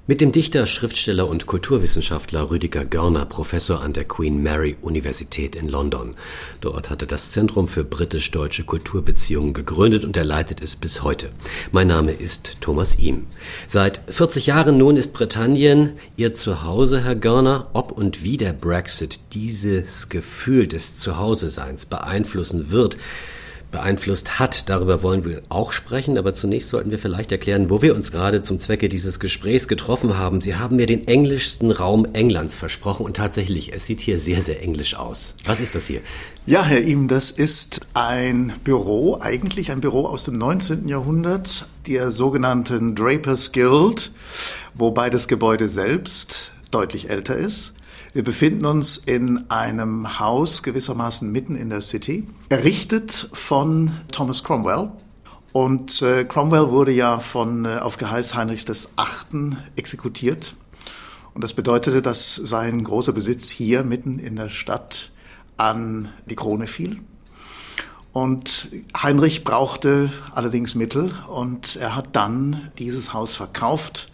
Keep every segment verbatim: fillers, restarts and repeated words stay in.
Mit dem Dichter, Schriftsteller und Kulturwissenschaftler Rüdiger Görner, Professor an der Queen Mary Universität in London. Dort hat er das Zentrum für britisch-deutsche Kulturbeziehungen gegründet und er leitet es bis heute. Mein Name ist Thomas Ihm. Seit vierzig Jahren nun ist Britannien Ihr Zuhause, Herr Görner. Ob und wie der Brexit dieses Gefühl des Zuhause-Seins beeinflussen wird, beeinflusst hat. Darüber wollen wir auch sprechen, aber zunächst sollten wir vielleicht erklären, wo wir uns gerade zum Zwecke dieses Gesprächs getroffen haben. Sie haben mir den englischsten Raum Englands versprochen und tatsächlich, es sieht hier sehr, sehr englisch aus. Was ist das hier? Ja, Herr Ihm, das ist ein Büro, eigentlich ein Büro aus dem neunzehnten Jahrhundert, der sogenannten Drapers Guild, wobei das Gebäude selbst deutlich älter ist. Wir befinden uns in einem Haus gewissermaßen mitten in der City, errichtet von Thomas Cromwell. Und äh, Cromwell wurde ja von, äh, auf Geheiß Heinrichs des Achten exekutiert. Und das bedeutete, dass sein großer Besitz hier mitten in der Stadt an die Krone fiel. Und Heinrich brauchte allerdings Mittel und er hat dann dieses Haus verkauft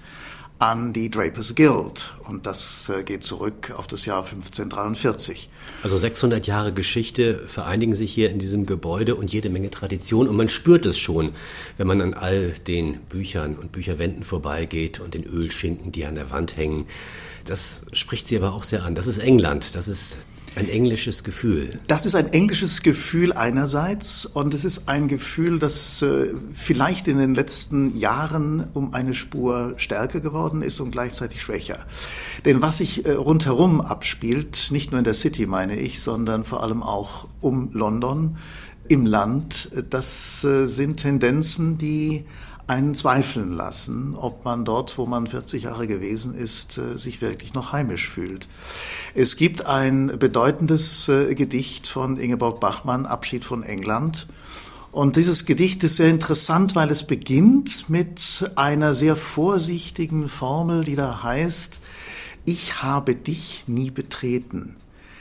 an die Drapers Guild. Und das äh, geht zurück auf das Jahr fünfzehnhundertdreiundvierzig. Also sechshundert Jahre Geschichte vereinigen sich hier in diesem Gebäude und jede Menge Tradition. Und man spürt es schon, wenn man an all den Büchern und Bücherwänden vorbeigeht und den Ölschinken, die an der Wand hängen. Das spricht Sie aber auch sehr an. Das ist England, das ist ein englisches Gefühl. Das ist ein englisches Gefühl einerseits und es ist ein Gefühl, das äh, vielleicht in den letzten Jahren um eine Spur stärker geworden ist und gleichzeitig schwächer. Denn was sich äh, rundherum abspielt, nicht nur in der City meine ich, sondern vor allem auch um London, im Land, das äh, sind Tendenzen, die einen zweifeln lassen, ob man dort, wo man vierzig Jahre gewesen ist, sich wirklich noch heimisch fühlt. Es gibt ein bedeutendes Gedicht von Ingeborg Bachmann, Abschied von England. Und dieses Gedicht ist sehr interessant, weil es beginnt mit einer sehr vorsichtigen Formel, die da heißt: Ich habe dich nie betreten.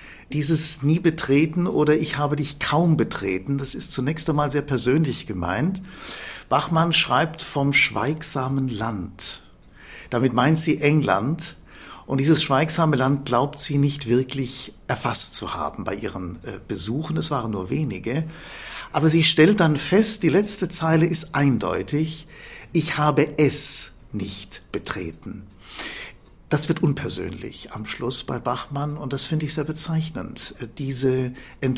Dieses nie betreten oder ich habe dich kaum betreten, das ist zunächst einmal sehr persönlich gemeint. Bachmann schreibt vom schweigsamen Land. Damit meint sie England. Und dieses schweigsame Land glaubt sie nicht wirklich erfasst zu haben bei ihren äh, Besuchen. Es waren nur wenige. Aber sie stellt dann fest, die letzte Zeile ist eindeutig: Ich habe es nicht betreten. Das wird unpersönlich am Schluss bei Bachmann und das finde ich sehr bezeichnend. Diese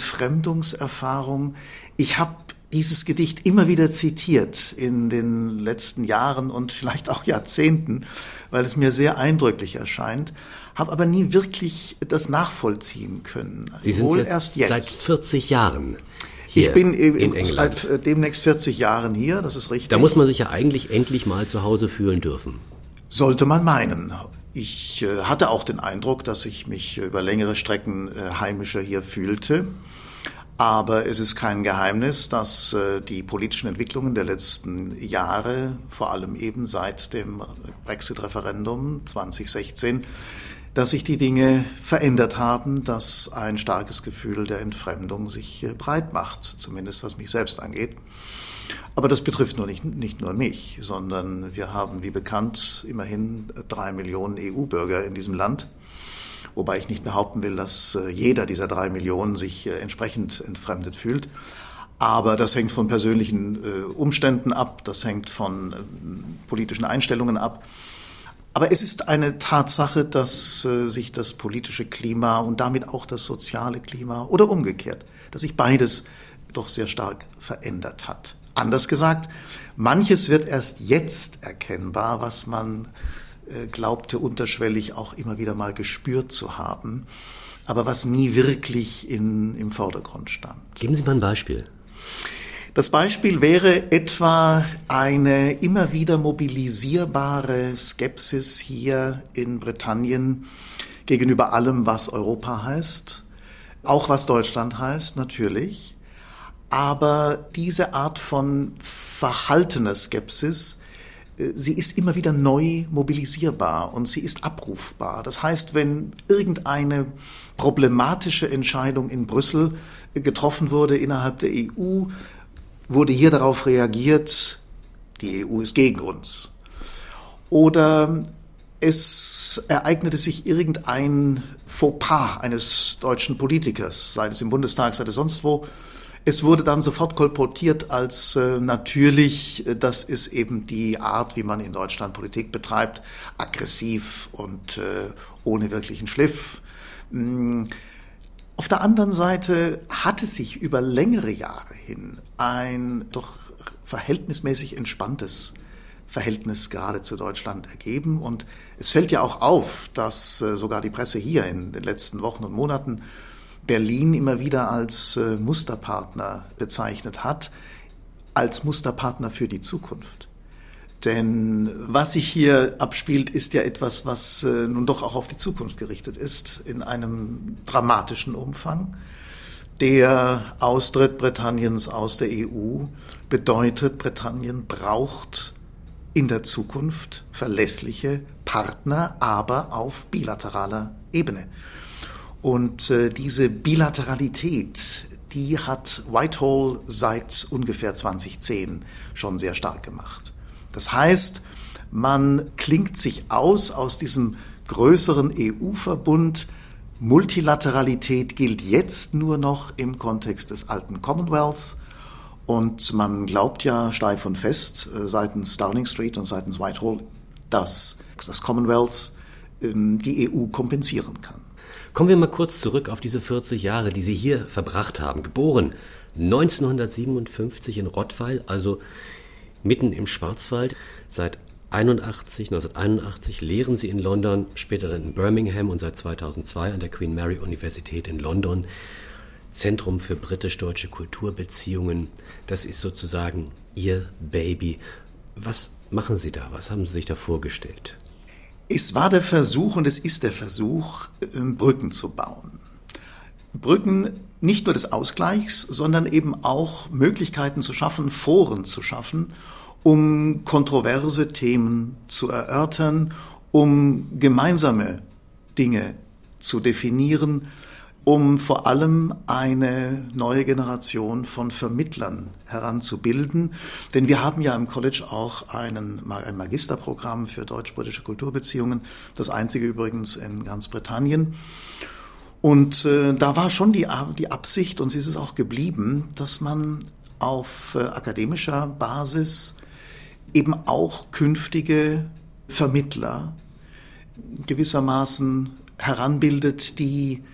Entfremdungserfahrung. Ich habe dieses Gedicht immer wieder zitiert in den letzten Jahren und vielleicht auch Jahrzehnten, weil es mir sehr eindrücklich erscheint, habe aber nie wirklich das nachvollziehen können. Sie sind Wohl jetzt erst jetzt. Seit vierzig Jahren hier ich bin in in England. Seit demnächst vierzig Jahren hier, das ist richtig. Da muss man sich ja eigentlich endlich mal zu Hause fühlen dürfen. Sollte man meinen. Ich äh, hatte auch den Eindruck, dass ich mich über längere Strecken äh, heimischer hier fühlte. Aber es ist kein Geheimnis, dass äh, die politischen Entwicklungen der letzten Jahre, vor allem eben seit dem Brexit-Referendum zwanzig sechzehn, dass sich die Dinge verändert haben, dass ein starkes Gefühl der Entfremdung sich äh, breit macht, zumindest was mich selbst angeht. Aber das betrifft nur nicht, nicht nur mich, sondern wir haben, wie bekannt, immerhin drei Millionen E U-Bürger in diesem Land. Wobei ich nicht behaupten will, dass jeder dieser drei Millionen sich entsprechend entfremdet fühlt. Aber das hängt von persönlichen Umständen ab, das hängt von politischen Einstellungen ab. Aber es ist eine Tatsache, dass sich das politische Klima und damit auch das soziale Klima oder umgekehrt, dass sich beides doch sehr stark verändert hat. Anders gesagt, manches wird erst jetzt erkennbar, was man äh, glaubte unterschwellig auch immer wieder mal gespürt zu haben, aber was nie wirklich in, im Vordergrund stand. Geben Sie mal ein Beispiel. Das Beispiel wäre etwa eine immer wieder mobilisierbare Skepsis hier in Britannien gegenüber allem, was Europa heißt, auch was Deutschland heißt, natürlich. Aber diese Art von verhaltener Skepsis, sie ist immer wieder neu mobilisierbar und sie ist abrufbar. Das heißt, wenn irgendeine problematische Entscheidung in Brüssel getroffen wurde innerhalb der E U, wurde hier darauf reagiert, die E U ist gegen uns. Oder Es ereignete sich irgendein Fauxpas eines deutschen Politikers, sei es im Bundestag, sei es sonst wo. Es wurde dann sofort kolportiert als äh, natürlich, äh, das ist eben die Art, wie man in Deutschland Politik betreibt, aggressiv und äh, ohne wirklichen Schliff. Mm. Auf der anderen Seite hatte sich über längere Jahre hin ein doch verhältnismäßig entspanntes Verhältnis gerade zu Deutschland ergeben. Und es fällt ja auch auf, dass äh, sogar die Presse hier in den letzten Wochen und Monaten Berlin immer wieder als äh, Musterpartner bezeichnet hat, als Musterpartner für die Zukunft. Denn was sich hier abspielt, ist ja etwas, was äh, nun doch auch auf die Zukunft gerichtet ist, in einem dramatischen Umfang. Der Austritt Britanniens aus der E U bedeutet, Britannien braucht in der Zukunft verlässliche Partner, aber auf bilateraler Ebene. Und äh, diese Bilateralität, die hat Whitehall seit ungefähr zweitausendzehn schon sehr stark gemacht. Das heißt, man klingt sich aus aus diesem größeren E U-Verbund. Multilateralität gilt jetzt nur noch im Kontext des alten Commonwealth. Und man glaubt ja steif und fest äh, seitens Downing Street und seitens Whitehall, dass das Commonwealth ähm, die E U kompensieren kann. Kommen wir mal kurz zurück auf diese vierzig Jahre, die Sie hier verbracht haben. Geboren neunzehnhundertsiebenundfünfzig in Rottweil, also mitten im Schwarzwald. Seit neunzehnhunderteinundachtzig lehren Sie in London, später dann in Birmingham und seit zweitausendzwei an der Queen Mary Universität in London. Zentrum für britisch-deutsche Kulturbeziehungen. Das ist sozusagen Ihr Baby. Was machen Sie da? Was haben Sie sich da vorgestellt? Es war der Versuch und es ist der Versuch, Brücken zu bauen. Brücken nicht nur des Ausgleichs, sondern eben auch Möglichkeiten zu schaffen, Foren zu schaffen, um kontroverse Themen zu erörtern, um gemeinsame Dinge zu definieren, um vor allem eine neue Generation von Vermittlern heranzubilden. Denn wir haben ja im College auch einen, ein Magisterprogramm für deutsch-britische Kulturbeziehungen, das einzige übrigens in ganz Britannien. Und äh, da war schon die, die Absicht, und sie ist es auch geblieben, dass man auf äh, akademischer Basis eben auch künftige Vermittler gewissermaßen heranbildet, die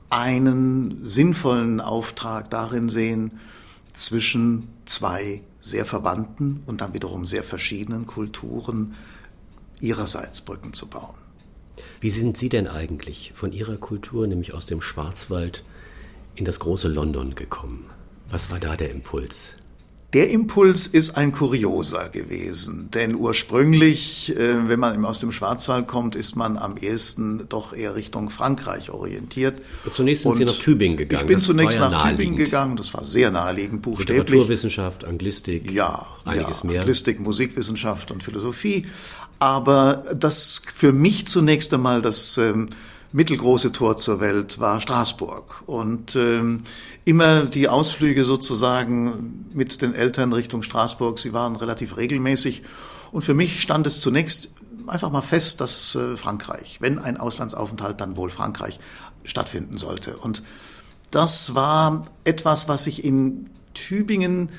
einen sinnvollen Auftrag darin sehen, zwischen zwei sehr verwandten und dann wiederum sehr verschiedenen Kulturen ihrerseits Brücken zu bauen. Wie sind Sie denn eigentlich von Ihrer Kultur, nämlich aus dem Schwarzwald, in das große London gekommen? Was war da der Impuls? Der Impuls ist ein kurioser gewesen, denn ursprünglich, äh, wenn man aus dem Schwarzwald kommt, ist man am ehesten doch eher Richtung Frankreich orientiert. Und zunächst sind Und Sie nach Tübingen gegangen. Ich bin das zunächst ja nach Tübingen gegangen, das war sehr naheliegend, buchstäblich. Literaturwissenschaft, Anglistik, ja, einiges ja, mehr. Anglistik, Musikwissenschaft und Philosophie. Aber das für mich zunächst einmal das ähm, mittelgroße Tor zur Welt war Straßburg. Und ähm, immer die Ausflüge sozusagen mit den Eltern Richtung Straßburg, sie waren relativ regelmäßig. Und für mich stand es zunächst einfach mal fest, dass äh, Frankreich, wenn ein Auslandsaufenthalt, dann wohl Frankreich stattfinden sollte. Und das war etwas, was sich in Tübingen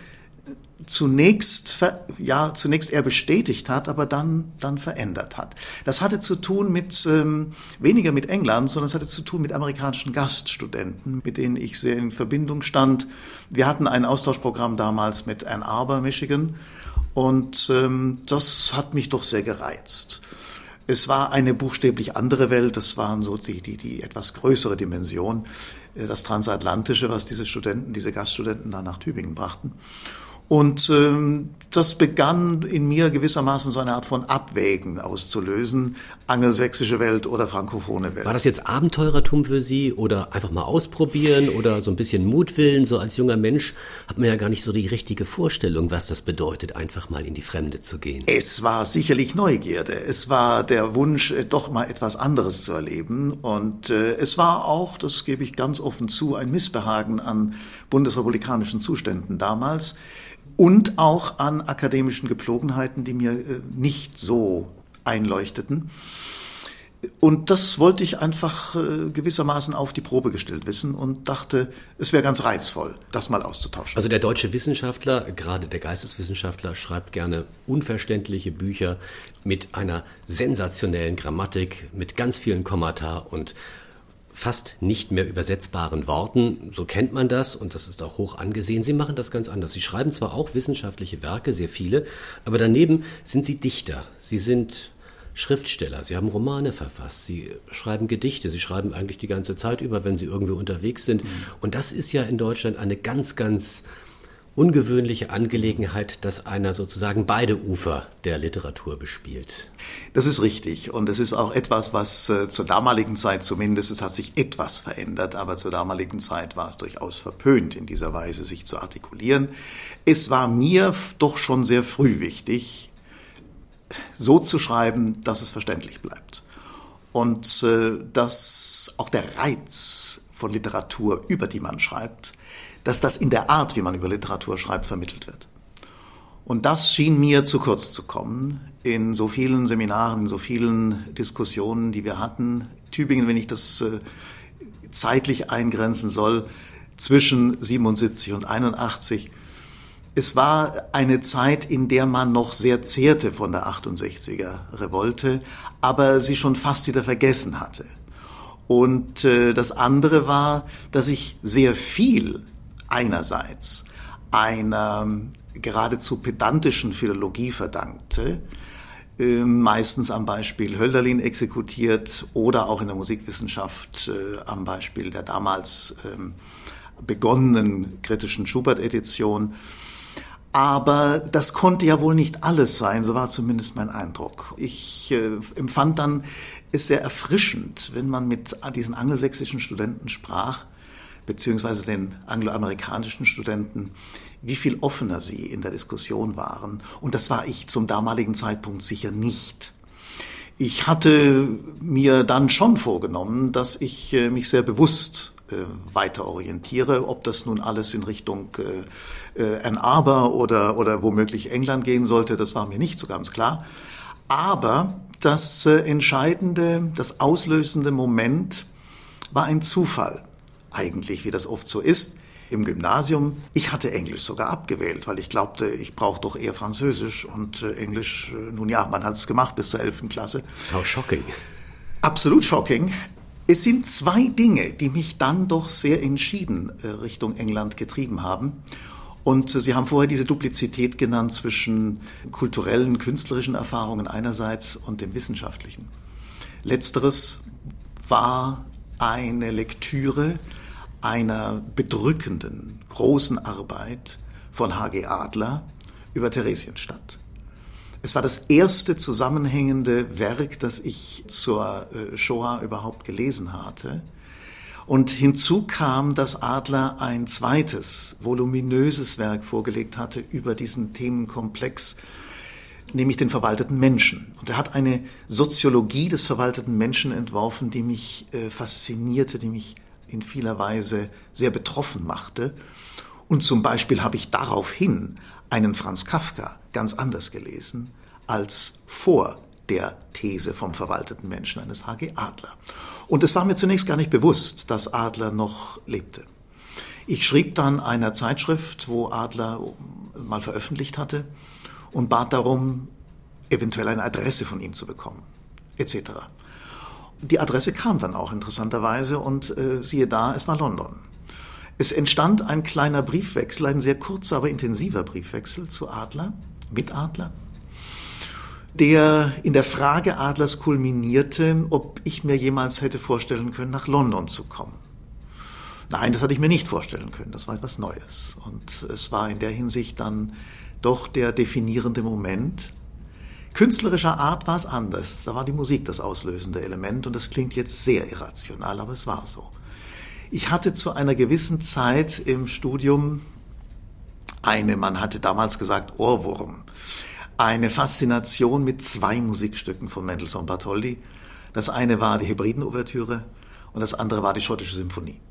zunächst, ja, zunächst eher bestätigt hat, aber dann, dann verändert hat. Das hatte zu tun mit, ähm, weniger mit England, sondern es hatte zu tun mit amerikanischen Gaststudenten, mit denen ich sehr in Verbindung stand. Wir hatten ein Austauschprogramm damals mit Ann Arbor, Michigan, und ähm, das hat mich doch sehr gereizt. Es war eine buchstäblich andere Welt, das waren so die, die, die etwas größere Dimension, das Transatlantische, was diese Studenten, diese Gaststudenten da nach Tübingen brachten. Und ähm, das begann in mir gewissermaßen so eine Art von Abwägen auszulösen, angelsächsische Welt oder frankophone Welt. War das jetzt Abenteurertum für Sie oder einfach mal ausprobieren oder so ein bisschen Mutwillen? So als junger Mensch hat man ja gar nicht so die richtige Vorstellung, was das bedeutet, einfach mal in die Fremde zu gehen. Es war sicherlich Neugierde. Es war der Wunsch, doch mal etwas anderes zu erleben. Und äh, es war auch, das gebe ich ganz offen zu, ein Missbehagen an bundesrepublikanischen Zuständen damals. Und auch an akademischen Gepflogenheiten, die mir äh, nicht so einleuchteten. Und das wollte ich einfach äh, gewissermaßen auf die Probe gestellt wissen und dachte, es wäre ganz reizvoll, das mal auszutauschen. Also der deutsche Wissenschaftler, gerade der Geisteswissenschaftler, schreibt gerne unverständliche Bücher mit einer sensationellen Grammatik, mit ganz vielen Kommata und fast nicht mehr übersetzbaren Worten. So kennt man das und das ist auch hoch angesehen. Sie machen das ganz anders. Sie schreiben zwar auch wissenschaftliche Werke, sehr viele, aber daneben sind Sie Dichter. Sie sind Schriftsteller, Sie haben Romane verfasst, Sie schreiben Gedichte, Sie schreiben eigentlich die ganze Zeit über, wenn Sie irgendwo unterwegs sind. Mhm. Und das ist ja in Deutschland eine ganz, ganz ungewöhnliche Angelegenheit, dass einer sozusagen beide Ufer der Literatur bespielt. Das ist richtig und es ist auch etwas, was äh, zur damaligen Zeit zumindest, es hat sich etwas verändert, aber zur damaligen Zeit war es durchaus verpönt, in dieser Weise sich zu artikulieren. Es war mir doch schon sehr früh wichtig, so zu schreiben, dass es verständlich bleibt. Und äh, dass auch der Reiz von Literatur, über die man schreibt, dass das in der Art, wie man über Literatur schreibt, vermittelt wird. Und das schien mir zu kurz zu kommen in so vielen Seminaren, in so vielen Diskussionen, die wir hatten. Tübingen, wenn ich das äh, zeitlich eingrenzen soll, zwischen siebenundsiebzig und einundachtzig. Es war eine Zeit, in der man noch sehr zehrte von der achtundsechziger Revolte, aber sie schon fast wieder vergessen hatte. Und äh, das andere war, dass ich sehr viel einerseits einer geradezu pedantischen Philologie verdankte, äh, meistens am Beispiel Hölderlin exekutiert oder auch in der Musikwissenschaft äh, am Beispiel der damals äh, begonnenen kritischen Schubert-Edition. Aber das konnte ja wohl nicht alles sein, so war zumindest mein Eindruck. Ich äh, empfand dann es sehr erfrischend, wenn man mit diesen angelsächsischen Studenten sprach, beziehungsweise den angloamerikanischen Studenten, wie viel offener sie in der Diskussion waren. Und das war ich zum damaligen Zeitpunkt sicher nicht. Ich hatte mir dann schon vorgenommen, dass ich äh, mich sehr bewusst äh, weiter orientiere, ob das nun alles in Richtung äh, Ann Arbor oder, oder womöglich England gehen sollte, das war mir nicht so ganz klar. Aber das äh, entscheidende, das auslösende Moment war ein Zufall, eigentlich, wie das oft so ist. Im Gymnasium, ich hatte Englisch sogar abgewählt, weil ich glaubte, ich brauche doch eher Französisch und äh, Englisch, äh, nun ja, man hat es gemacht bis zur elften Klasse. How shocking. Absolut shocking. Es sind zwei Dinge, die mich dann doch sehr entschieden äh, Richtung England getrieben haben. Und Sie haben vorher diese Duplizität genannt zwischen kulturellen, künstlerischen Erfahrungen einerseits und dem wissenschaftlichen. Letzteres war eine Lektüre einer bedrückenden, großen Arbeit von H G Adler über Theresienstadt. Es war das erste zusammenhängende Werk, das ich zur Shoah überhaupt gelesen hatte. Und hinzu kam, dass Adler ein zweites, voluminöses Werk vorgelegt hatte über diesen Themenkomplex, nämlich den verwalteten Menschen. Und er hat eine Soziologie des verwalteten Menschen entworfen, die mich äh, faszinierte, die mich in vieler Weise sehr betroffen machte. Und zum Beispiel habe ich daraufhin einen Franz Kafka ganz anders gelesen als vor der These vom verwalteten Menschen eines H G Adler. Und es war mir zunächst gar nicht bewusst, dass Adler noch lebte. Ich schrieb dann einer Zeitschrift, wo Adler mal veröffentlicht hatte, und bat darum, eventuell eine Adresse von ihm zu bekommen, et cetera. Die Adresse kam dann auch interessanterweise und äh, siehe da, es war London. Es entstand ein kleiner Briefwechsel, ein sehr kurzer, aber intensiver Briefwechsel zu Adler, mit Adler, der in der Frage Adlers kulminierte, ob ich mir jemals hätte vorstellen können, nach London zu kommen. Nein, das hatte ich mir nicht vorstellen können, das war etwas Neues. Und es war in der Hinsicht dann doch der definierende Moment. Künstlerischer Art war es anders, da war die Musik das auslösende Element und das klingt jetzt sehr irrational, aber es war so. Ich hatte zu einer gewissen Zeit im Studium eine, man hatte damals gesagt, Ohrwurm, eine Faszination mit zwei Musikstücken von Mendelssohn-Bartholdy. Das eine war die Hebriden-Ouvertüre und das andere war die Schottische Symphonie.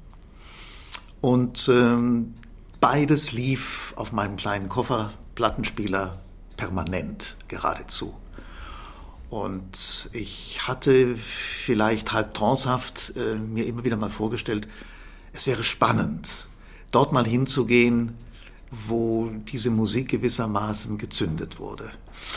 Und ähm, beides lief auf meinem kleinen Kofferplattenspieler permanent geradezu. Und ich hatte vielleicht halb trancehaft äh, mir immer wieder mal vorgestellt, es wäre spannend, dort mal hinzugehen, wo diese Musik gewissermaßen gezündet wurde.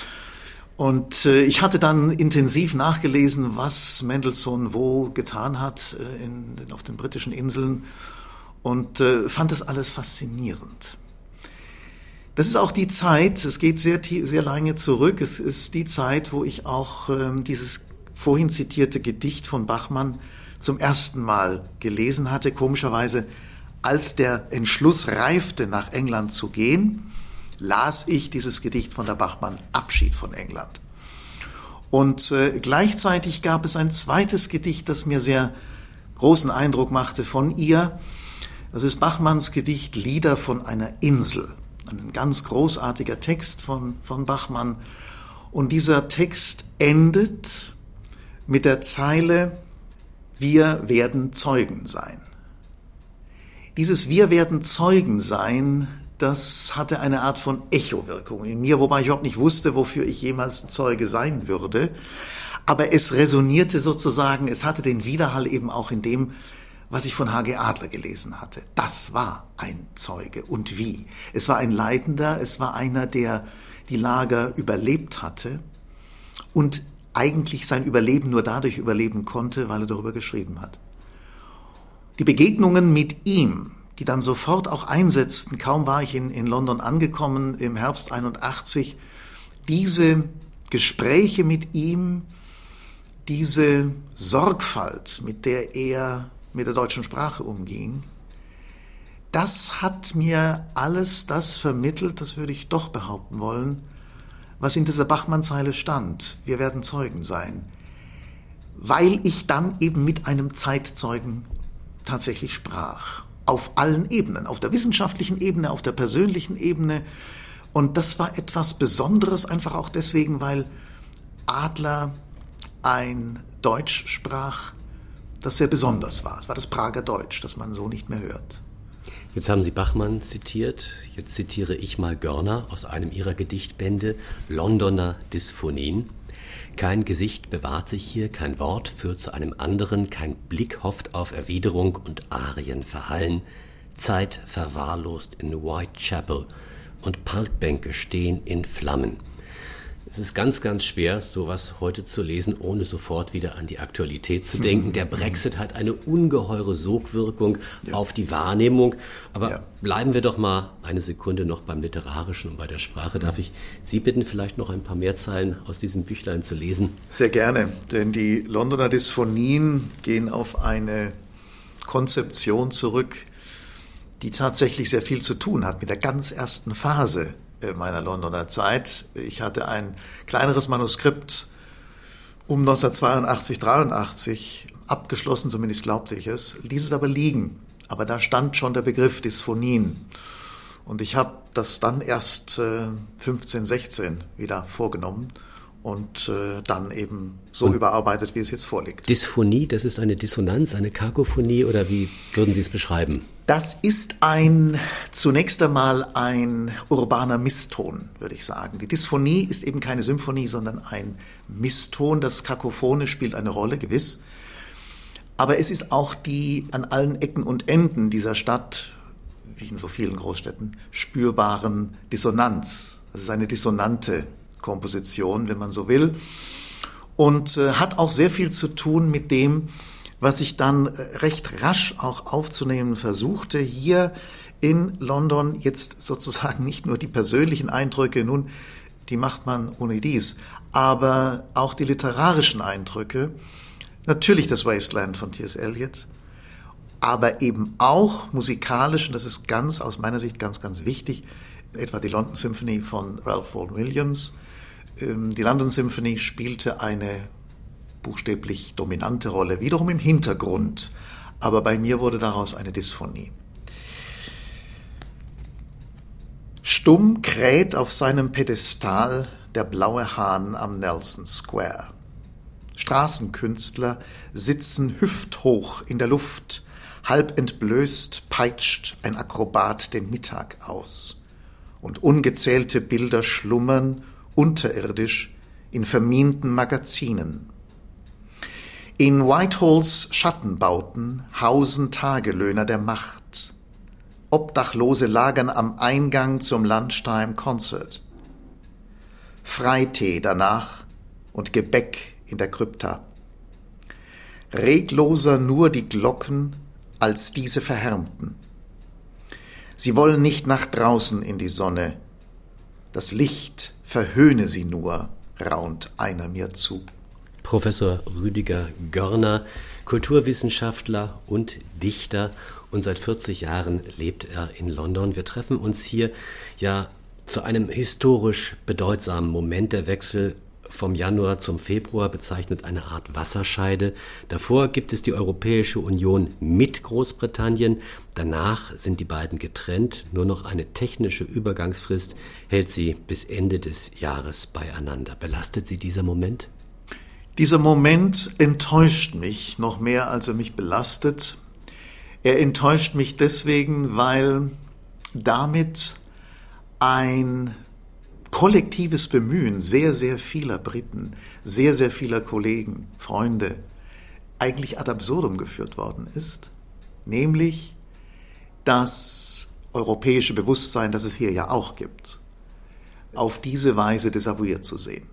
Und äh, ich hatte dann intensiv nachgelesen, was Mendelssohn wo getan hat äh, in, auf den britischen Inseln und äh, fand das alles faszinierend. Das ist auch die Zeit, es geht sehr, sehr lange zurück, es ist die Zeit, wo ich auch ähm, dieses vorhin zitierte Gedicht von Bachmann zum ersten Mal gelesen hatte, komischerweise, als der Entschluss reifte, nach England zu gehen, las ich dieses Gedicht von der Bachmann, Abschied von England. Und äh, gleichzeitig gab es ein zweites Gedicht, das mir sehr großen Eindruck machte von ihr. Das ist Bachmanns Gedicht Lieder von einer Insel. Ein ganz großartiger Text von, von Bachmann. Und dieser Text endet mit der Zeile, wir werden Zeugen sein. Dieses Wir werden Zeugen sein, das hatte eine Art von Echowirkung in mir, wobei ich überhaupt nicht wusste, wofür ich jemals Zeuge sein würde. Aber es resonierte sozusagen, es hatte den Widerhall eben auch in dem, was ich von H G Adler gelesen hatte. Das war ein Zeuge. Und wie? Es war ein Leidender, es war einer, der die Lager überlebt hatte und eigentlich sein Überleben nur dadurch überleben konnte, weil er darüber geschrieben hat. Die Begegnungen mit ihm, die dann sofort auch einsetzten, kaum war ich in, in London angekommen, im Herbst einundachtzig, diese Gespräche mit ihm, diese Sorgfalt, mit der er mit der deutschen Sprache umging, das hat mir alles das vermittelt, das würde ich doch behaupten wollen, was in dieser Bachmann-Zeile stand. Wir werden Zeugen sein. Weil ich dann eben mit einem Zeitzeugen tatsächlich sprach. Auf allen Ebenen, auf der wissenschaftlichen Ebene, auf der persönlichen Ebene. Und das war etwas Besonderes, einfach auch deswegen, weil Adler ein Deutsch sprach, das sehr besonders war. Es war das Prager Deutsch, das man so nicht mehr hört. Jetzt haben Sie Bachmann zitiert, jetzt zitiere ich mal Görner aus einem ihrer Gedichtbände, Londoner Dysphonien. Kein Gesicht bewahrt sich hier, kein Wort führt zu einem anderen, kein Blick hofft auf Erwiderung und Arien verhallen. Zeit verwahrlost in Whitechapel und Parkbänke stehen in Flammen. Es ist ganz, ganz schwer, sowas heute zu lesen, ohne sofort wieder an die Aktualität zu denken. Der Brexit hat eine ungeheure Sogwirkung ja. auf die Wahrnehmung. Aber ja. bleiben wir doch mal eine Sekunde noch beim Literarischen und bei der Sprache. Darf ich Sie bitten, vielleicht noch ein paar mehr Zeilen aus diesem Büchlein zu lesen? Sehr gerne, denn die Londoner Dysphonien gehen auf eine Konzeption zurück, die tatsächlich sehr viel zu tun hat mit der ganz ersten Phase meiner Londoner Zeit. Ich hatte ein kleineres Manuskript um neunzehnhundertzweiundachtzig, dreiundachtzig abgeschlossen, zumindest glaubte ich es, ließ es aber liegen. Aber da stand schon der Begriff Dysphonien. Und ich habe das dann erst äh, fünfzehn, sechzehn wieder vorgenommen und äh, dann eben so und überarbeitet, wie es jetzt vorliegt. Dysphonie, das ist eine Dissonanz, eine Kakophonie, oder wie würden Sie es beschreiben? Das ist ein, zunächst einmal ein urbaner Misston, würde ich sagen. Die Dysphonie ist eben keine Symphonie, sondern ein Misston. Das Kakophone spielt eine Rolle, gewiss. Aber es ist auch die an allen Ecken und Enden dieser Stadt, wie in so vielen Großstädten, spürbaren Dissonanz. Das ist eine dissonante Komposition, wenn man so will, und äh, hat auch sehr viel zu tun mit dem, was ich dann recht rasch auch aufzunehmen versuchte, hier in London jetzt sozusagen nicht nur die persönlichen Eindrücke, nun, die macht man ohne dies, aber auch die literarischen Eindrücke, natürlich das Wasteland von T S Eliot, aber eben auch musikalisch, und das ist ganz, aus meiner Sicht ganz, ganz wichtig, etwa die London Symphony von Ralph Vaughan Williams. Die London Symphony spielte eine buchstäblich dominante Rolle, wiederum im Hintergrund, aber bei mir wurde daraus eine Dysphonie. Stumm kräht auf seinem Pedestal der blaue Hahn am Nelson Square. Straßenkünstler sitzen hüfthoch in der Luft, halb entblößt peitscht ein Akrobat den Mittag aus. Und ungezählte Bilder schlummern unterirdisch in vermienten Magazinen. In Whitehalls Schattenbauten hausen Tagelöhner der Macht. Obdachlose lagern am Eingang zum Lunchtime Concert. Freitee danach und Gebäck in der Krypta. Regloser nur die Glocken als diese verhärmten. Sie wollen nicht nach draußen in die Sonne. Das Licht verhöhne sie nur, raunt einer mir zu. Professor Rüdiger Görner, Kulturwissenschaftler und Dichter, und seit vierzig Jahren lebt er in London. Wir treffen uns hier ja zu einem historisch bedeutsamen Moment. Der Wechsel vom Januar zum Februar bezeichnet eine Art Wasserscheide. Davor gibt es die Europäische Union mit Großbritannien. Danach sind die beiden getrennt. Nur noch eine technische Übergangsfrist hält sie bis Ende des Jahres beieinander. Belastet Sie dieser Moment? Dieser Moment enttäuscht mich noch mehr, als er mich belastet. Er enttäuscht mich deswegen, weil damit ein kollektives Bemühen sehr, sehr vieler Briten, sehr, sehr vieler Kollegen, Freunde eigentlich ad absurdum geführt worden ist, nämlich das europäische Bewusstsein, das es hier ja auch gibt, auf diese Weise desavouiert zu sehen.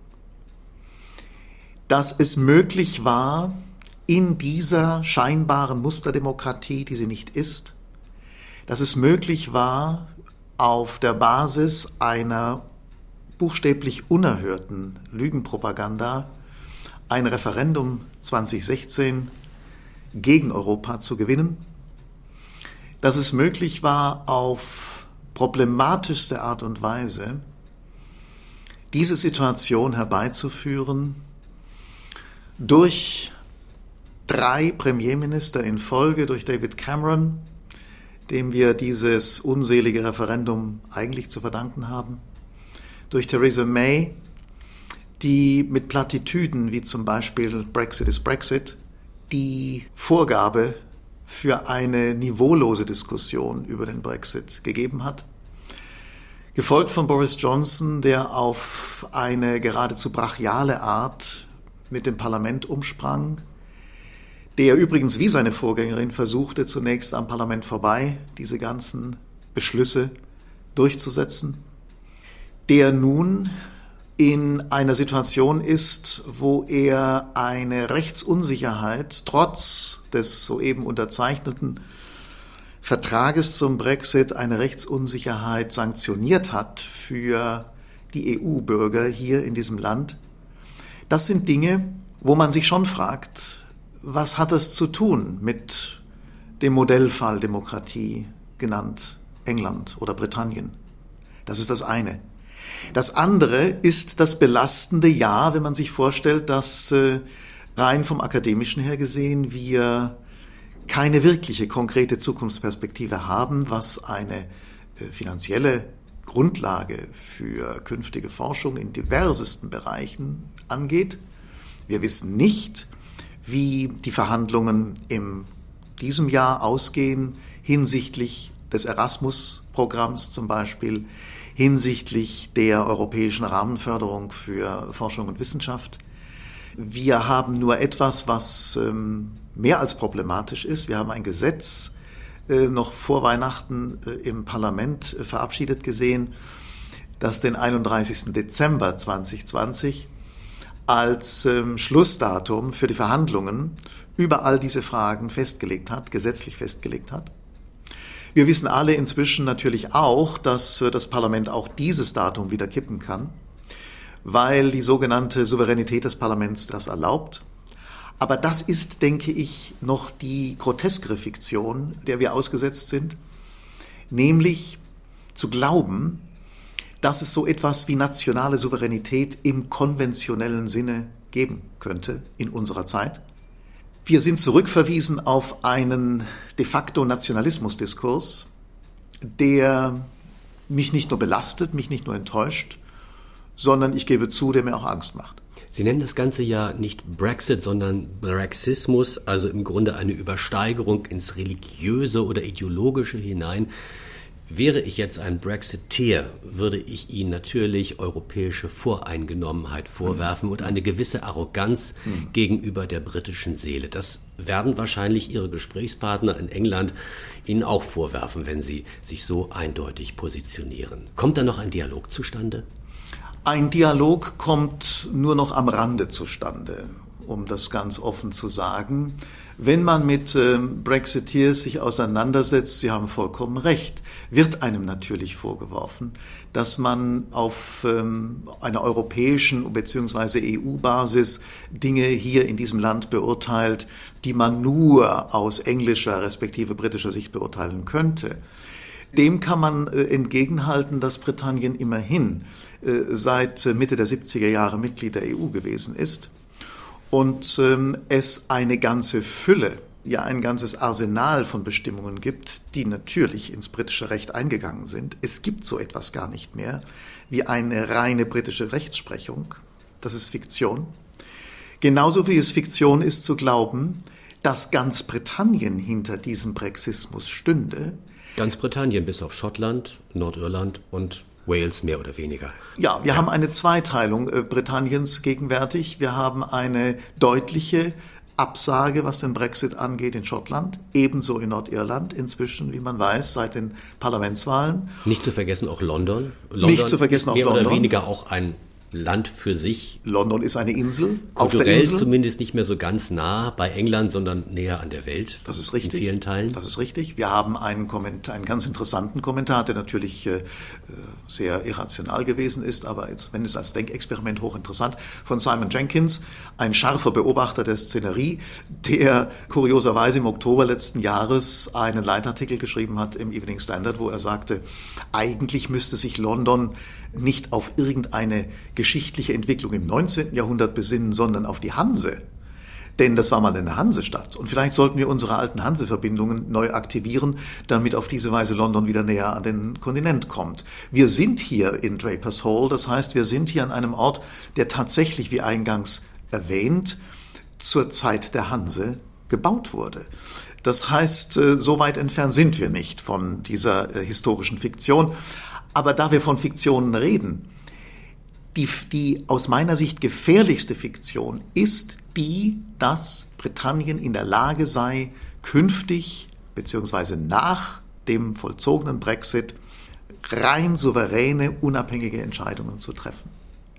Dass es möglich war, in dieser scheinbaren Musterdemokratie, die sie nicht ist, dass es möglich war, auf der Basis einer buchstäblich unerhörten Lügenpropaganda ein Referendum zwanzig sechzehn gegen Europa zu gewinnen, dass es möglich war, auf problematischste Art und Weise diese Situation herbeizuführen durch drei Premierminister in Folge, durch David Cameron, dem wir dieses unselige Referendum eigentlich zu verdanken haben, durch Theresa May, die mit Plattitüden wie zum Beispiel Brexit ist Brexit die Vorgabe für eine niveaulose Diskussion über den Brexit gegeben hat, gefolgt von Boris Johnson, der auf eine geradezu brachiale Art mit dem Parlament umsprang, der übrigens wie seine Vorgängerin versuchte, zunächst am Parlament vorbei diese ganzen Beschlüsse durchzusetzen, der nun in einer Situation ist, wo er eine Rechtsunsicherheit trotz des soeben unterzeichneten Vertrages zum Brexit, eine Rechtsunsicherheit sanktioniert hat für die E U-Bürger hier in diesem Land. Das sind Dinge, wo man sich schon fragt, was hat es zu tun mit dem Modellfall Demokratie, genannt England oder Britannien? Das ist das eine. Das andere ist das belastende Jahr, wenn man sich vorstellt, dass äh, rein vom Akademischen her gesehen wir keine wirkliche konkrete Zukunftsperspektive haben, was eine äh, finanzielle Grundlage für künftige Forschung in diversesten Bereichen angeht. Wir wissen nicht, wie die Verhandlungen in diesem Jahr ausgehen hinsichtlich des Erasmus-Programms zum Beispiel, hinsichtlich der europäischen Rahmenförderung für Forschung und Wissenschaft. Wir haben nur etwas, was ähm, mehr als problematisch ist. Wir haben ein Gesetz äh, noch vor Weihnachten äh, im Parlament äh, verabschiedet gesehen, das den einunddreißigsten Dezember zweitausendzwanzig als ähm, Schlussdatum für die Verhandlungen über all diese Fragen festgelegt hat, gesetzlich festgelegt hat. Wir wissen alle inzwischen natürlich auch, dass das Parlament auch dieses Datum wieder kippen kann, weil die sogenannte Souveränität des Parlaments das erlaubt. Aber das ist, denke ich, noch die groteskere Fiktion, der wir ausgesetzt sind, nämlich zu glauben, dass es so etwas wie nationale Souveränität im konventionellen Sinne geben könnte in unserer Zeit. Wir sind zurückverwiesen auf einen de facto Nationalismusdiskurs, der mich nicht nur belastet, mich nicht nur enttäuscht, sondern ich gebe zu, der mir auch Angst macht. Sie nennen das Ganze ja nicht Brexit, sondern Brexismus, also im Grunde eine Übersteigerung ins Religiöse oder Ideologische hinein. Wäre ich jetzt ein Brexiteer, würde ich Ihnen natürlich europäische Voreingenommenheit vorwerfen und eine gewisse Arroganz mhm. gegenüber der britischen Seele. Das werden wahrscheinlich Ihre Gesprächspartner in England Ihnen auch vorwerfen, wenn Sie sich so eindeutig positionieren. Kommt da noch ein Dialog zustande? Ein Dialog kommt nur noch am Rande zustande, um das ganz offen zu sagen. Wenn man mit ähm, Brexiteers sich auseinandersetzt, Sie haben vollkommen recht, wird einem natürlich vorgeworfen, dass man auf ähm, einer europäischen bzw. E U-Basis Dinge hier in diesem Land beurteilt, die man nur aus englischer respektive britischer Sicht beurteilen könnte. Dem kann man äh, entgegenhalten, dass Britannien immerhin äh, seit Mitte der siebziger Jahre Mitglied der E U gewesen ist. Und ähm, es eine ganze Fülle, ja ein ganzes Arsenal von Bestimmungen gibt, die natürlich ins britische Recht eingegangen sind. Es gibt so etwas gar nicht mehr wie eine reine britische Rechtsprechung. Das ist Fiktion. Genauso wie es Fiktion ist zu glauben, dass ganz Britannien hinter diesem Brexismus stünde. Ganz Britannien bis auf Schottland, Nordirland und Wales mehr oder weniger. Ja, wir ja. haben eine Zweiteilung äh, Britanniens gegenwärtig. Wir haben eine deutliche Absage, was den Brexit angeht, in Schottland, ebenso in Nordirland inzwischen, wie man weiß, seit den Parlamentswahlen. Nicht zu vergessen auch London. London Nicht zu vergessen auch mehr London. Mehr oder weniger auch ein Land für sich. London ist eine Insel. Kulturell auf der Insel. Zumindest nicht mehr so ganz nah bei England, sondern näher an der Welt. Das ist richtig. In vielen Teilen. Das ist richtig. Wir haben einen Kommentar, einen ganz interessanten Kommentar, der natürlich äh, sehr irrational gewesen ist, aber zumindest als Denkexperiment hochinteressant, von Simon Jenkins, ein scharfer Beobachter der Szenerie, der kurioserweise im Oktober letzten Jahres einen Leitartikel geschrieben hat im Evening Standard, wo er sagte, eigentlich müsste sich London nicht auf irgendeine geschichtliche Entwicklung im neunzehnten Jahrhundert besinnen, sondern auf die Hanse. Denn das war mal eine Hansestadt. Und vielleicht sollten wir unsere alten Hanse-Verbindungen neu aktivieren, damit auf diese Weise London wieder näher an den Kontinent kommt. Wir sind hier in Drapers Hall, das heißt, wir sind hier an einem Ort, der tatsächlich, wie eingangs erwähnt, zur Zeit der Hanse gebaut wurde. Das heißt, so weit entfernt sind wir nicht von dieser historischen Fiktion. Aber da wir von Fiktionen reden, die, die aus meiner Sicht gefährlichste Fiktion ist die, dass Britannien in der Lage sei, künftig bzw. nach dem vollzogenen Brexit rein souveräne, unabhängige Entscheidungen zu treffen.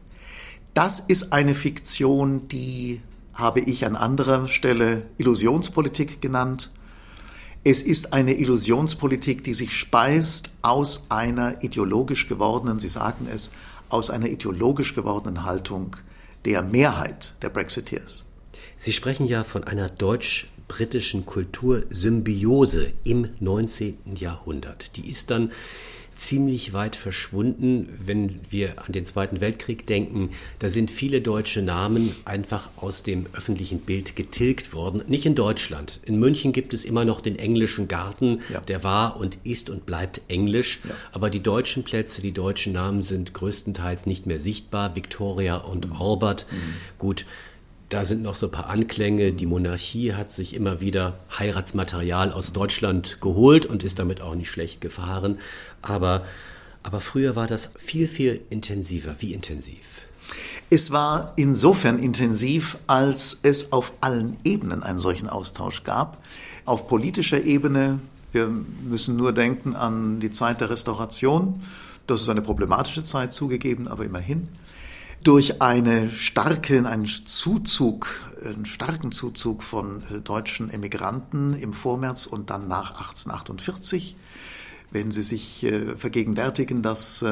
Das ist eine Fiktion, die habe ich an anderer Stelle Illusionspolitik genannt. Es ist eine Illusionspolitik, die sich speist aus einer ideologisch gewordenen, Sie sagten es, aus einer ideologisch gewordenen Haltung der Mehrheit der Brexiteers. Sie sprechen ja von einer deutsch-britischen Kultursymbiose im neunzehnten Jahrhundert. Die ist dann ziemlich weit verschwunden, wenn wir an den Zweiten Weltkrieg denken. Da sind viele deutsche Namen einfach aus dem öffentlichen Bild getilgt worden. Nicht in Deutschland. In München gibt es immer noch den englischen Garten, ja. Der war und ist und bleibt englisch. Ja. Aber die deutschen Plätze, die deutschen Namen sind größtenteils nicht mehr sichtbar. Victoria und mhm. Albert. Mhm. Gut. Da sind noch so ein paar Anklänge. Die Monarchie hat sich immer wieder Heiratsmaterial aus Deutschland geholt und ist damit auch nicht schlecht gefahren. Aber, aber früher war das viel, viel intensiver. Wie intensiv? Es war insofern intensiv, als es auf allen Ebenen einen solchen Austausch gab. Auf politischer Ebene, wir müssen nur denken an die Zeit der Restauration. Das ist eine problematische Zeit zugegeben, aber immerhin. Durch eine starke, einen Zuzug, einen starken Zuzug von deutschen Emigranten im Vormärz und dann nach achtzehnhundertachtundvierzig. Wenn Sie sich vergegenwärtigen, dass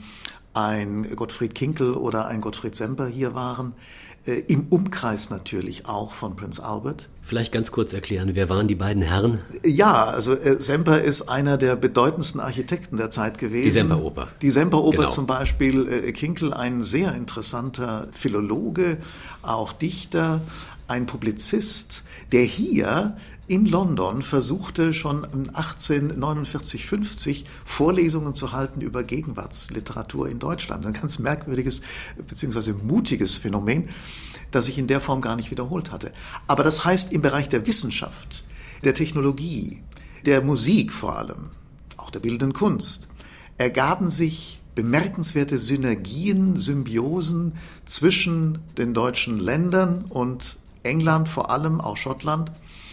ein Gottfried Kinkel oder ein Gottfried Semper hier waren, im Umkreis natürlich auch von Prince Albert. Vielleicht ganz kurz erklären, wer waren die beiden Herren? Ja, also äh, Semper ist einer der bedeutendsten Architekten der Zeit gewesen. Die Semperoper. Die Semperoper genau. Zum Beispiel, äh, Kinkel, ein sehr interessanter Philologe, auch Dichter, ein Publizist, der hier in London versuchte schon achtzehnhundertneunundvierzig, fünfzig Vorlesungen zu halten über Gegenwartsliteratur in Deutschland. Ein ganz merkwürdiges bzw. mutiges Phänomen, das sich in der Form gar nicht wiederholt hatte. Aber das heißt, im Bereich der Wissenschaft, der Technologie, der Musik vor allem, auch der bildenden Kunst, ergaben sich bemerkenswerte Synergien, Symbiosen zwischen den deutschen Ländern und England, vor allem auch Schottland,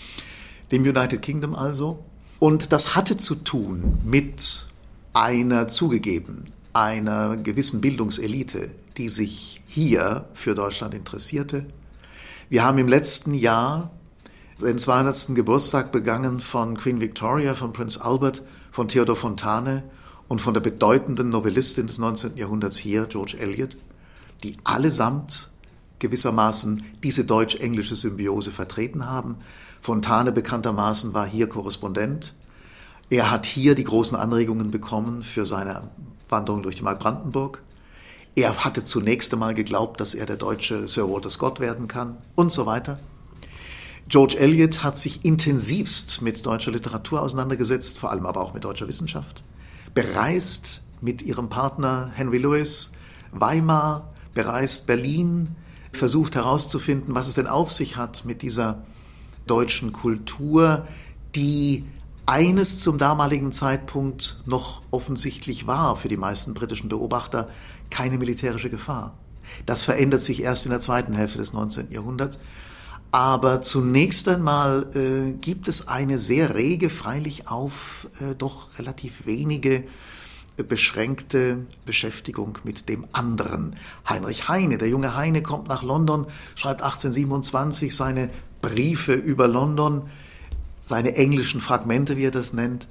dem United Kingdom also. Und das hatte zu tun mit einer, zugegeben, einer gewissen Bildungselite, die sich hier für Deutschland interessierte. Wir haben im letzten Jahr den zweihundertsten Geburtstag begangen von Queen Victoria, von Prinz Albert, von Theodor Fontane und von der bedeutenden Novellistin des neunzehnten Jahrhunderts hier, George Eliot, die allesamt gewissermaßen diese deutsch-englische Symbiose vertreten haben. Fontane bekanntermaßen war hier Korrespondent. Er hat hier die großen Anregungen bekommen für seine Wanderung durch die Mark Brandenburg. Er hatte zunächst einmal geglaubt, dass er der deutsche Sir Walter Scott werden kann und so weiter. George Eliot hat sich intensivst mit deutscher Literatur auseinandergesetzt, vor allem aber auch mit deutscher Wissenschaft. Bereist mit ihrem Partner Henry Lewis Weimar, bereist Berlin, versucht herauszufinden, was es denn auf sich hat mit dieser deutschen Kultur, die eines zum damaligen Zeitpunkt noch offensichtlich war für die meisten britischen Beobachter, keine militärische Gefahr. Das verändert sich erst in der zweiten Hälfte des neunzehnten Jahrhunderts. Aber zunächst einmal äh, gibt es eine sehr rege, freilich auf äh, doch relativ wenige äh, beschränkte Beschäftigung mit dem anderen. Heinrich Heine, der junge Heine, kommt nach London, schreibt achtzehnhundertsiebenundzwanzig seine Briefe über London, seine englischen Fragmente, wie er das nennt,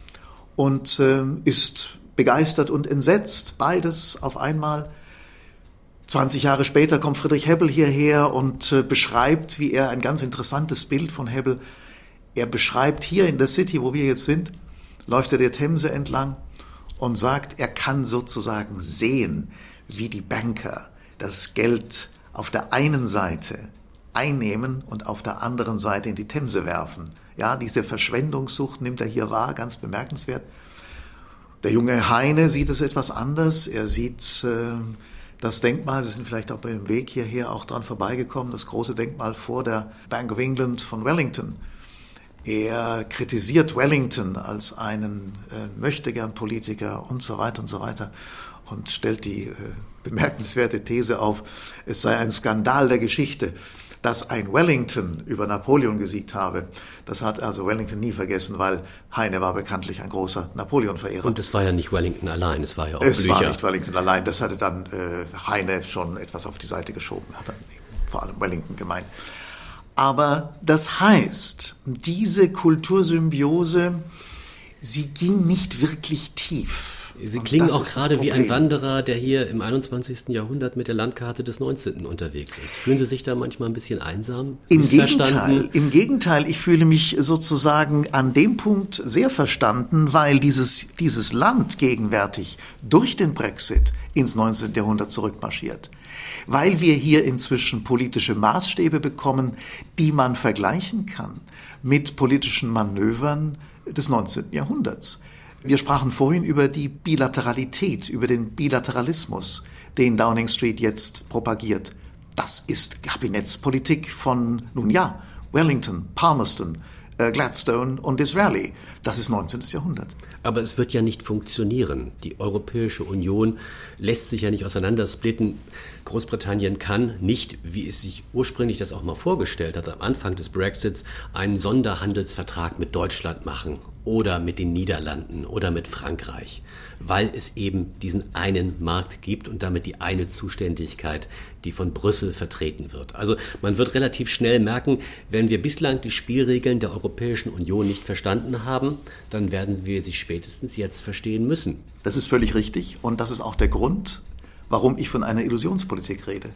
und äh, ist begeistert und entsetzt, beides auf einmal. zwanzig Jahre später kommt Friedrich Hebbel hierher und äh, beschreibt, wie er ein ganz interessantes Bild von Hebbel, er beschreibt hier in der City, wo wir jetzt sind, läuft er der Themse entlang und sagt, er kann sozusagen sehen, wie die Banker das Geld auf der einen Seite einnehmen und auf der anderen Seite in die Themse werfen. Ja, diese Verschwendungssucht nimmt er hier wahr, ganz bemerkenswert. Der junge Heine sieht es etwas anders. Er sieht äh, das Denkmal, Sie sind vielleicht auch bei dem Weg hierher auch dran vorbeigekommen, das große Denkmal vor der Bank of England von Wellington. Er kritisiert Wellington als einen äh, Möchtegern-Politiker und so weiter und so weiter und stellt die äh, bemerkenswerte These auf, es sei ein Skandal der Geschichte, dass ein Wellington über Napoleon gesiegt habe. Das hat also Wellington nie vergessen, weil Heine war bekanntlich ein großer Napoleon-Verehrer. Und es war ja nicht Wellington allein, es war ja auch Es Blücher. war nicht Wellington allein, das hatte dann äh, Heine schon etwas auf die Seite geschoben, hat dann vor allem Wellington gemeint. Aber das heißt, diese Kultursymbiose, sie ging nicht wirklich tief. Sie klingen auch gerade wie ein Wanderer, der hier im einundzwanzigsten Jahrhundert mit der Landkarte des neunzehnten unterwegs ist. Fühlen Sie sich da manchmal ein bisschen einsam? Im Gegenteil, im Gegenteil, ich fühle mich sozusagen an dem Punkt sehr verstanden, weil dieses, dieses Land gegenwärtig durch den Brexit ins neunzehnten Jahrhundert zurückmarschiert. Weil wir hier inzwischen politische Maßstäbe bekommen, die man vergleichen kann mit politischen Manövern des neunzehnten Jahrhunderts. Wir sprachen vorhin über die Bilateralität, über den Bilateralismus, den Downing Street jetzt propagiert. Das ist Kabinettspolitik von, nun ja, Wellington, Palmerston, äh, Gladstone und Disraeli. Das ist neunzehnten Jahrhundert. Aber es wird ja nicht funktionieren. Die Europäische Union lässt sich ja nicht auseinandersplitten. Großbritannien kann nicht, wie es sich ursprünglich das auch mal vorgestellt hat, am Anfang des Brexits einen Sonderhandelsvertrag mit Deutschland machen oder mit den Niederlanden oder mit Frankreich, weil es eben diesen einen Markt gibt und damit die eine Zuständigkeit, die von Brüssel vertreten wird. Also man wird relativ schnell merken, wenn wir bislang die Spielregeln der Europäischen Union nicht verstanden haben, dann werden wir sie spätestens jetzt verstehen müssen. Das ist völlig richtig und das ist auch der Grund, warum ich von einer Illusionspolitik rede.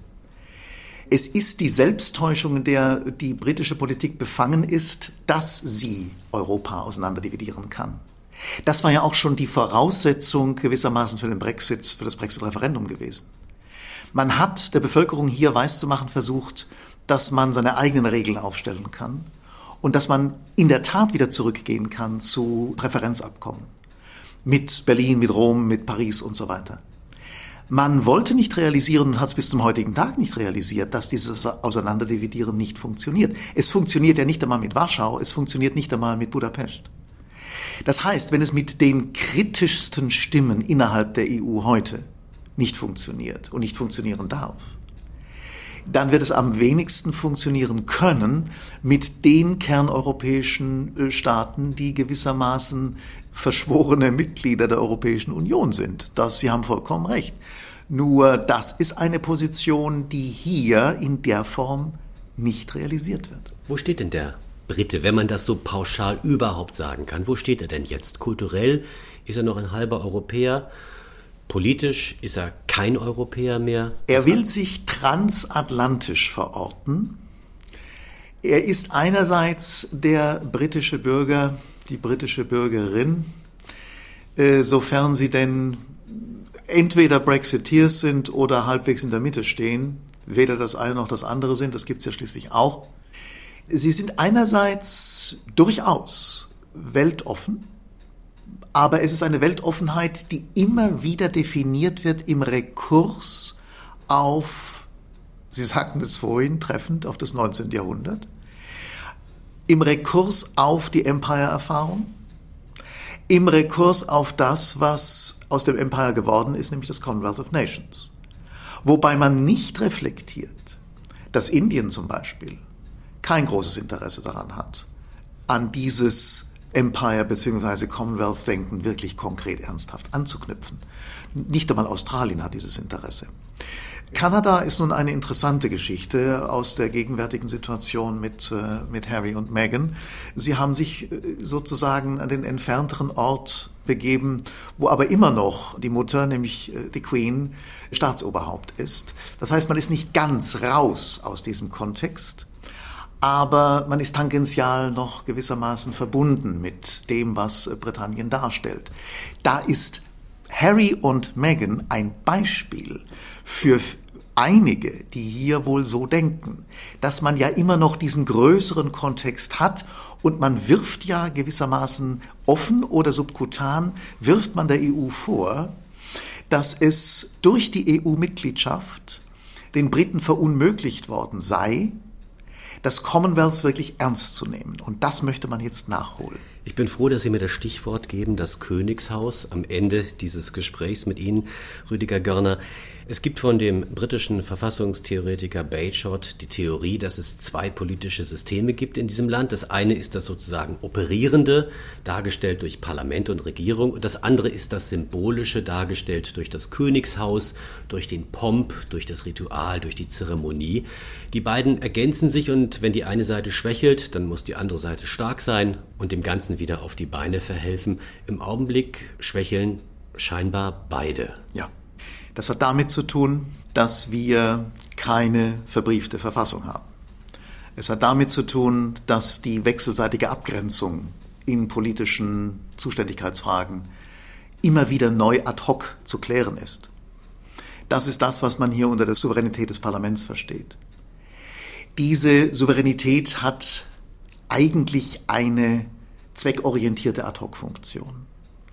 Es ist die Selbsttäuschung, in der die britische Politik befangen ist, dass sie Europa auseinanderdividieren kann. Das war ja auch schon die Voraussetzung gewissermaßen für den Brexit, für das Brexit-Referendum gewesen. Man hat der Bevölkerung hier weiszumachen versucht, dass man seine eigenen Regeln aufstellen kann und dass man in der Tat wieder zurückgehen kann zu Präferenzabkommen mit Berlin, mit Rom, mit Paris und so weiter. Man wollte nicht realisieren und hat es bis zum heutigen Tag nicht realisiert, dass dieses Auseinanderdividieren nicht funktioniert. Es funktioniert ja nicht einmal mit Warschau, es funktioniert nicht einmal mit Budapest. Das heißt, wenn es mit den kritischsten Stimmen innerhalb der E U heute nicht funktioniert und nicht funktionieren darf, dann wird es am wenigsten funktionieren können mit den kerneuropäischen Staaten, die gewissermaßen verschworene Mitglieder der Europäischen Union sind. Das, Sie haben vollkommen recht. Nur das ist eine Position, die hier in der Form nicht realisiert wird. Wo steht denn der Brite, wenn man das so pauschal überhaupt sagen kann? Wo steht er denn jetzt? Kulturell ist er noch ein halber Europäer. Politisch ist er kein Europäer mehr. Er will sich transatlantisch verorten. Er ist einerseits der britische Bürger, die britische Bürgerin, äh, sofern sie denn entweder Brexiteers sind oder halbwegs in der Mitte stehen. Weder das eine noch das andere sind, das gibt es ja schließlich auch. Sie sind einerseits durchaus weltoffen, aber es ist eine Weltoffenheit, die immer wieder definiert wird im Rekurs auf, Sie sagten es vorhin treffend, auf das neunzehnte Jahrhundert, im Rekurs auf die Empire-Erfahrung, im Rekurs auf das, was aus dem Empire geworden ist, nämlich das Commonwealth of Nations. Wobei man nicht reflektiert, dass Indien zum Beispiel kein großes Interesse daran hat, an dieses Empire bzw. Commonwealth-Denken wirklich konkret ernsthaft anzuknüpfen. Nicht einmal Australien hat dieses Interesse. Kanada ist nun eine interessante Geschichte aus der gegenwärtigen Situation mit, äh, mit Harry und Meghan. Sie haben sich äh, sozusagen an den entfernteren Ort begeben, wo aber immer noch die Mutter, nämlich äh, die Queen, Staatsoberhaupt ist. Das heißt, man ist nicht ganz raus aus diesem Kontext, aber man ist tangential noch gewissermaßen verbunden mit dem, was äh, Britannien darstellt. Da ist Harry und Meghan ein Beispiel für einige, die hier wohl so denken, dass man ja immer noch diesen größeren Kontext hat und man wirft ja gewissermaßen offen oder subkutan, wirft man der E U vor, dass es durch die E U-Mitgliedschaft den Briten verunmöglicht worden sei, das Commonwealth wirklich ernst zu nehmen. Und das möchte man jetzt nachholen. Ich bin froh, dass Sie mir das Stichwort geben, das Königshaus, am Ende dieses Gesprächs mit Ihnen, Rüdiger Görner. Es gibt von dem britischen Verfassungstheoretiker Bagehot die Theorie, dass es zwei politische Systeme gibt in diesem Land. Das eine ist das sozusagen Operierende, dargestellt durch Parlament und Regierung. Und das andere ist das Symbolische, dargestellt durch das Königshaus, durch den Pomp, durch das Ritual, durch die Zeremonie. Die beiden ergänzen sich und wenn die eine Seite schwächelt, dann muss die andere Seite stark sein und dem Ganzen wieder auf die Beine verhelfen. Im Augenblick schwächeln scheinbar beide. Ja. Das hat damit zu tun, dass wir keine verbriefte Verfassung haben. Es hat damit zu tun, dass die wechselseitige Abgrenzung in politischen Zuständigkeitsfragen immer wieder neu ad hoc zu klären ist. Das ist das, was man hier unter der Souveränität des Parlaments versteht. Diese Souveränität hat eigentlich eine zweckorientierte Ad-hoc-Funktion.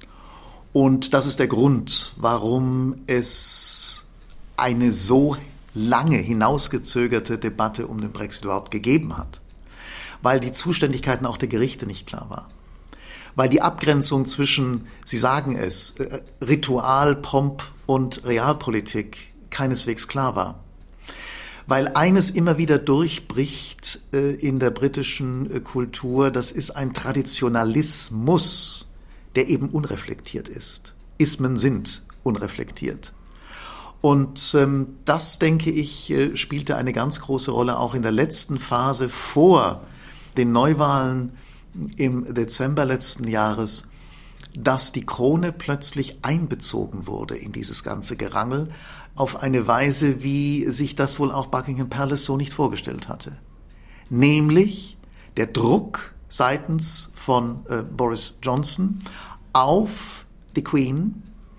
Und das ist der Grund, warum es eine so lange hinausgezögerte Debatte um den Brexit überhaupt gegeben hat. Weil die Zuständigkeiten auch der Gerichte nicht klar waren. Weil die Abgrenzung zwischen, Sie sagen es, Ritual, Pomp und Realpolitik keineswegs klar war. Weil eines immer wieder durchbricht äh, in der britischen äh, Kultur, das ist ein Traditionalismus, der eben unreflektiert ist. Ismen sind unreflektiert. Und ähm, das, denke ich, äh, spielte eine ganz große Rolle auch in der letzten Phase vor den Neuwahlen im Dezember letzten Jahres, dass die Krone plötzlich einbezogen wurde in dieses ganze Gerangel auf eine Weise, wie sich das wohl auch Buckingham Palace so nicht vorgestellt hatte. Nämlich der Druck seitens von äh, Boris Johnson auf die Queen,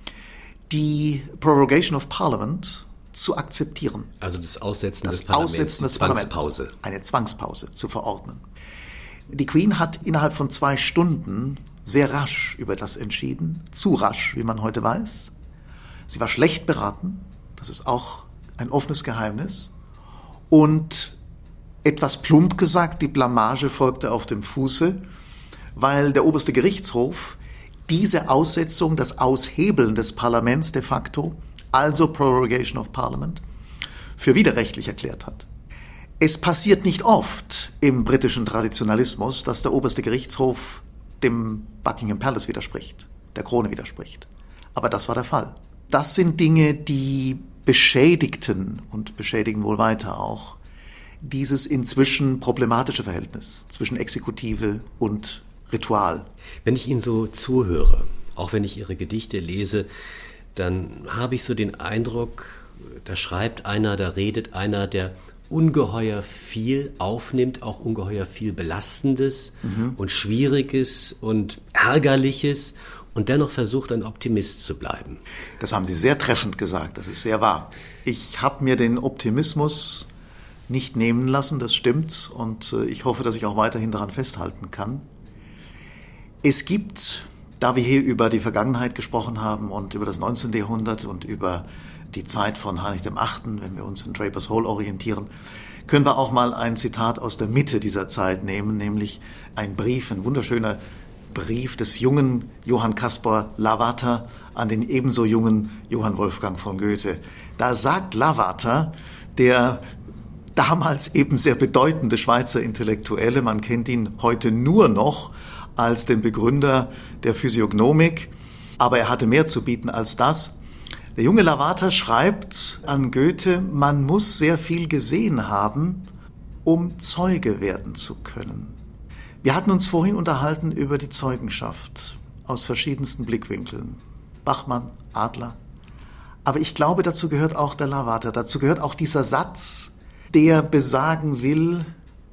die Prorogation of Parliament zu akzeptieren. Also das Aussetzen das des Parlaments, Aussetzen des Zwangspause. Parlaments, eine Zwangspause zu verordnen. Die Queen hat innerhalb von zwei Stunden sehr rasch über das entschieden, zu rasch, wie man heute weiß. Sie war schlecht beraten, das ist auch ein offenes Geheimnis. Und etwas plump gesagt, die Blamage folgte auf dem Fuße. weil der oberste Gerichtshof diese Aussetzung, das Aushebeln des Parlaments de facto, also Prorogation of Parliament, für widerrechtlich erklärt hat. Es passiert nicht oft im britischen Traditionalismus, dass der oberste Gerichtshof dem Buckingham Palace widerspricht, der Krone widerspricht. Aber das war der Fall. Das sind Dinge, die beschädigten und beschädigen wohl weiter auch dieses inzwischen problematische Verhältnis zwischen Exekutive und Ritual. Wenn ich Ihnen so zuhöre, auch wenn ich Ihre Gedichte lese, dann habe ich so den Eindruck, da schreibt einer, da redet einer, der ungeheuer viel aufnimmt, auch ungeheuer viel Belastendes mhm. und Schwieriges und Ärgerliches und dennoch versucht, ein Optimist zu bleiben. Das haben Sie sehr treffend gesagt, das ist sehr wahr. Ich habe mir den Optimismus nicht nehmen lassen, das stimmt, und ich hoffe, dass ich auch weiterhin daran festhalten kann. Es gibt, da wir hier über die Vergangenheit gesprochen haben und über das neunzehnte Jahrhundert und über die Zeit von Heinrich dem Achten, wenn wir uns in Draper's Hall orientieren, können wir auch mal ein Zitat aus der Mitte dieser Zeit nehmen, nämlich ein Brief, ein wunderschöner Brief des jungen Johann Caspar Lavater an den ebenso jungen Johann Wolfgang von Goethe. Da sagt Lavater, der damals eben sehr bedeutende Schweizer Intellektuelle, man kennt ihn heute nur noch als den Begründer der Physiognomik, aber er hatte mehr zu bieten als das. Der junge Lavater schreibt an Goethe, man muss sehr viel gesehen haben, um Zeuge werden zu können. Wir hatten uns vorhin unterhalten über die Zeugenschaft aus verschiedensten Blickwinkeln. Bachmann, Adler. Aber ich glaube, dazu gehört auch der Lavater, dazu gehört auch dieser Satz, der besagen will,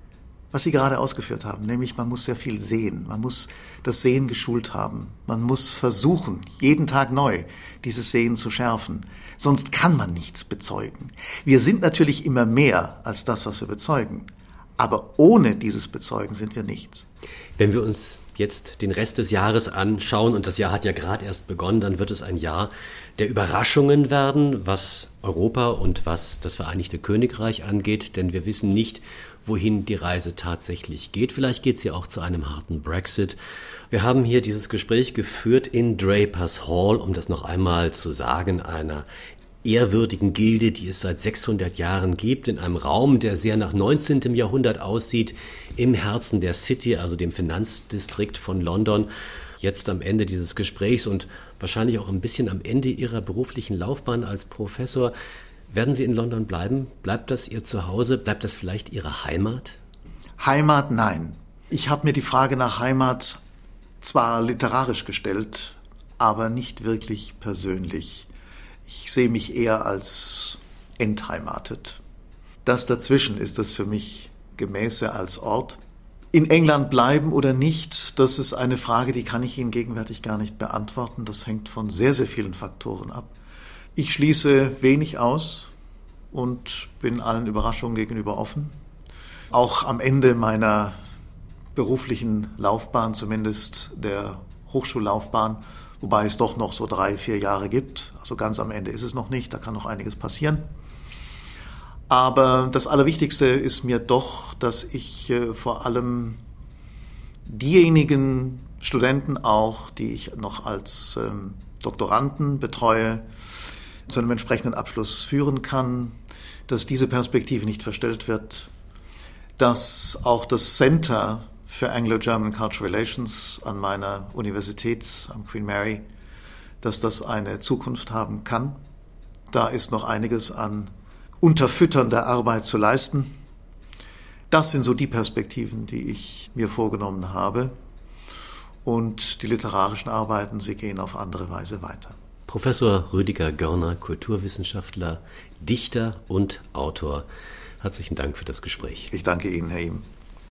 was Sie gerade ausgeführt haben, nämlich man muss sehr viel sehen, man muss das Sehen geschult haben, man muss versuchen, jeden Tag neu dieses Sehen zu schärfen, sonst kann man nichts bezeugen. Wir sind natürlich immer mehr als das, was wir bezeugen, aber ohne dieses Bezeugen sind wir nichts. Wenn wir uns jetzt den Rest des Jahres anschauen, und das Jahr hat ja gerade erst begonnen, dann wird es ein Jahr der Überraschungen werden, was Europa und was das Vereinigte Königreich angeht, denn wir wissen nicht, wohin die Reise tatsächlich geht. Vielleicht geht sie auch zu einem harten Brexit. Wir haben hier dieses Gespräch geführt in Draper's Hall, um das noch einmal zu sagen, einer ehrwürdigen Gilde, die es seit sechshundert Jahren gibt, in einem Raum, der sehr nach neunzehnten Jahrhundert aussieht, im Herzen der City, also dem Finanzdistrikt von London. Jetzt am Ende dieses Gesprächs und wahrscheinlich auch ein bisschen am Ende Ihrer beruflichen Laufbahn als Professor. Werden Sie in London bleiben? Bleibt das Ihr Zuhause? Bleibt das vielleicht Ihre Heimat? Heimat, nein. Ich habe mir die Frage nach Heimat zwar literarisch gestellt, aber nicht wirklich persönlich. Ich sehe mich eher als entheimatet. Das dazwischen ist das für mich Gemäße als Ort. In England bleiben oder nicht, das ist eine Frage, die kann ich Ihnen gegenwärtig gar nicht beantworten. Das hängt von sehr, sehr vielen Faktoren ab. Ich schließe wenig aus und bin allen Überraschungen gegenüber offen. Auch am Ende meiner beruflichen Laufbahn, zumindest der Hochschullaufbahn, wobei es doch noch so drei, vier Jahre gibt. Also ganz am Ende ist es noch nicht, da kann noch einiges passieren. Aber das Allerwichtigste ist mir doch, dass ich äh, vor allem diejenigen Studenten auch, die ich noch als ähm, Doktoranden betreue, zu einem entsprechenden Abschluss führen kann, dass diese Perspektive nicht verstellt wird, dass auch das Center für Anglo-German Cultural Relations an meiner Universität am Queen Mary, dass das eine Zukunft haben kann. Da ist noch einiges an unterfütternder Arbeit zu leisten. Das sind so die Perspektiven, die ich mir vorgenommen habe. Und die literarischen Arbeiten, sie gehen auf andere Weise weiter. Professor Rüdiger Görner, Kulturwissenschaftler, Dichter und Autor. Herzlichen Dank für das Gespräch. Ich danke Ihnen, Herr Ihm.